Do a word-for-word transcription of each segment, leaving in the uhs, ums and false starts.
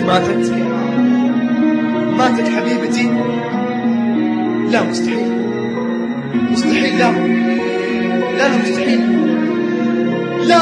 ماتت ماتت حبيبتي. لا مستحيل مستحيل لا لا لا مستحيل لا.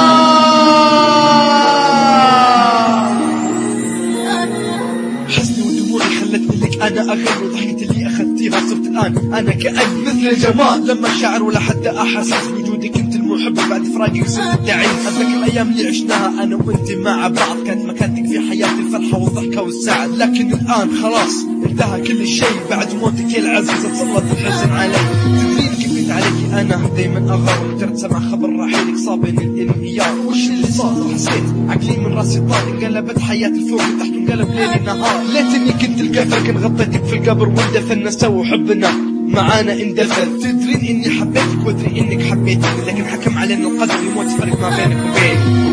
حزني ودموعي خلتني لك أنا أغني، وضحكتي اللي أخذتيها صرت الآن أنا كأني مثل الجمال. لما شعر ولا حتى أحاسيس وجودك أنت المحب، بعد فراقك صرت الدعيس. أتذكر الأيام اللي عشناها أنا وأنت مع بعض، كانت مكانتك في حياتي الفرحة والضحكة والسعد. لكن الآن خلاص انتهى كل شيء، بعد موتك يا العزيزة تسلط الحزن علي. تدرين كيف كنت عليكي أنا دايما أغار، وقدرت سمع خبر رحيلك صابني الانهيار. وش اللي صار حسيت عقلي من راسي طار، انقلبت حياتي فوق تحت انقلب ليلي نهار. ليتني كنت الكفر كن غطيتك في القبر واندفن سووا حبنا معانا اندفن. تدرين اني حبيتك وادري انك حبيتني، لكن حكم علينا القدر الموت فرق ما بينك وبيني.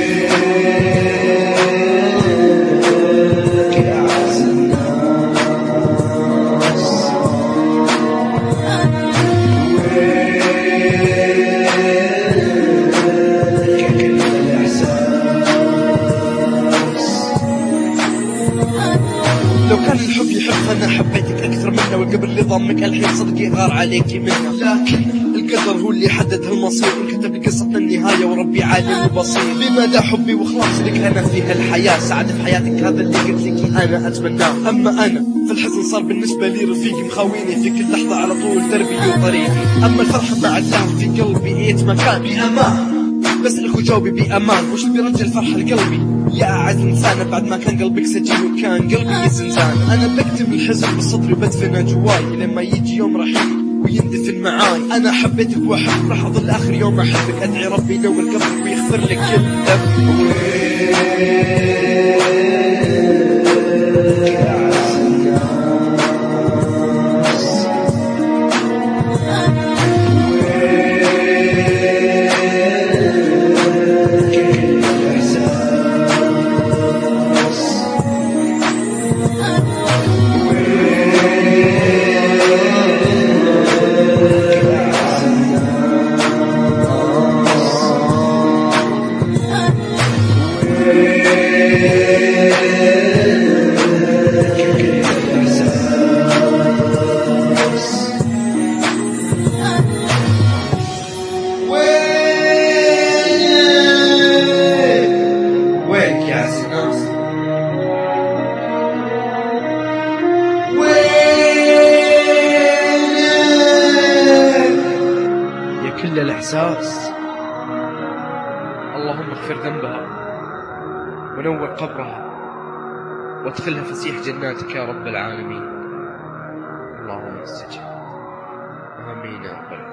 لو كان الحب يحب أنا حبيتك أكثر منه، والقبر اللي ضمك الحين صدقي غار عليكي منه. لكن القدر هو اللي حدد هالمصير، انكتب لقصتنا النهاية وربي عالم وبصير. بمدى حبي وخلاصي لك أنا في هالحياة، سعادة في حياتك هذا اللي قلت لك أنا أتمناه. أما أنا في الحزن صار بالنسبة لي رفيقي، مخاويني في كل لحظة على طول دربي وطريقي. أما الفرحة مع الله في قلبي ايت مكان بأمان، بسألك وجاوبي بأمان. وش اللي بيرجع الفرحة لقلبي يا أعز إنسانة، بعد ما كان قلبك سجين وكان قلبي زنزان. أنا بكتم الحزن بالصدر وبدفنه جواي، لما يجي يوم رحيلي ويندفن معاي. أنا حبيتك وأحبك راح أظل آخر يوم أحبك، أدعي ربي ينور قبرك ويغفر لك كل ذنب. كل الإحساس اللهم اغفر ذنبها ونور قبرها وادخلها فسيح جناتك يا رب العالمين. اللهم استجب آمين يا رب العالمين.